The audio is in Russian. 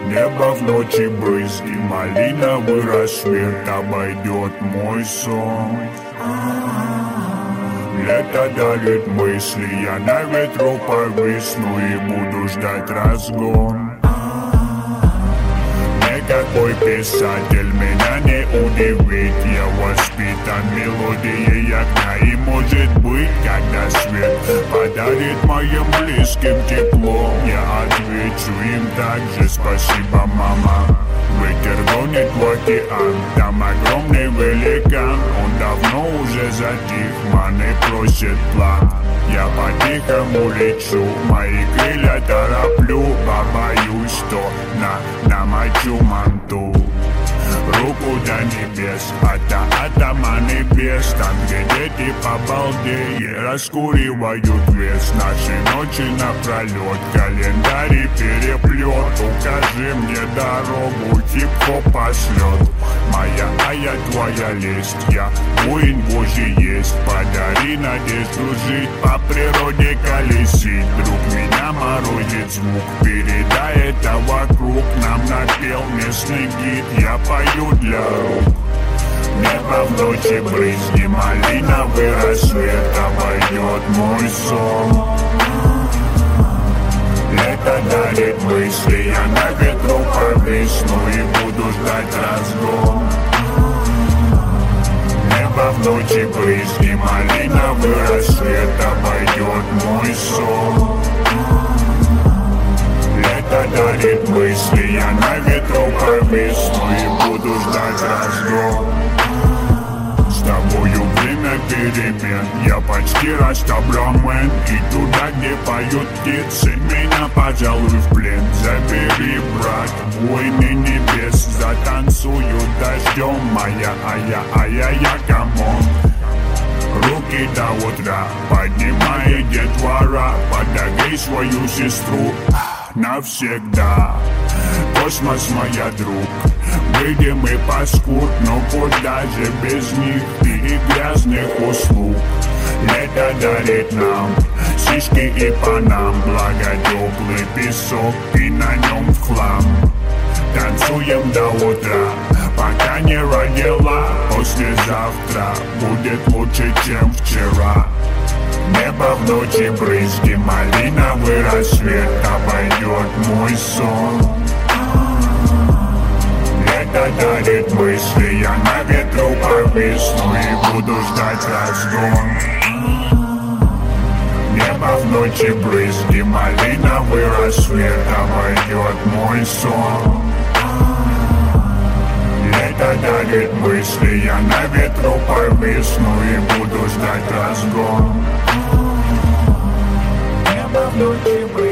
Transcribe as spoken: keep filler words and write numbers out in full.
Небо в ночи брызги, малиновый рассвет обойдет мой сон. Лето дарит мысли, я на ветру повисну и буду ждать разгон. Никакой писатель меня не удивит, я воспитан мелодией огня. И может быть, когда свет подарит моим близким тепло, я отвечу им также: спасибо, мама. Ветер гонит в океан, там огромный великан. Он давно уже затих, маны просит план. Я по-тихому лечу, мои крылья тороплю, побоюсь, что на, намочу манту. Руку до небес, ата атома небес. Там, где дети по-балдее раскуривают вес. Наши ночи напролет, календарь переплет. Укажи мне дорогу, хип-хоп пошлет. Моя, а я твоя лесть, я воин Божий есть. Подари надежду жить, по природе колесить. Друг меня морозит звук, передай это вокруг. Нам напел местный гид, я пою для рук. Небо в ночи брызги, малиновый рассвет обойдет мой сон. Лето дарит мысли, я на ветру повисну и буду ждать разгон. Небо в ночи брызги, малиновый рассвет обойдет мой сон. Лето дарит мысли, я на ветру повисну и буду ждать разгон. С тобою время перемен, я почти растабрамен. И туда, где поют птицы, меня, пожалуй, в плен забери, брат, войны небес. Затанцую дождем, моя, а я, а я, я, камон. Руки до утра, поднимай детвора. Подогрей свою сестру навсегда. Космос, моя друг, выйдем и паскуд, но куда же без них и грязных услуг. Лето дарит нам сиськи и панам, благо теплый песок и на нем в хлам. Танцуем до утра, пока не родила. Послезавтра будет лучше, чем вчера. Небо в ночи брызги, малиновый рассвет обойдет мой сон. Лето дарит мысли, я на ветру повисну и буду ждать разгон. Небо в ночи брызги, малиновый рассвет обойдет мой сон. Лето дарит мысли, я на ветру повисну и буду ждать разгон. Небо в ночи брызги.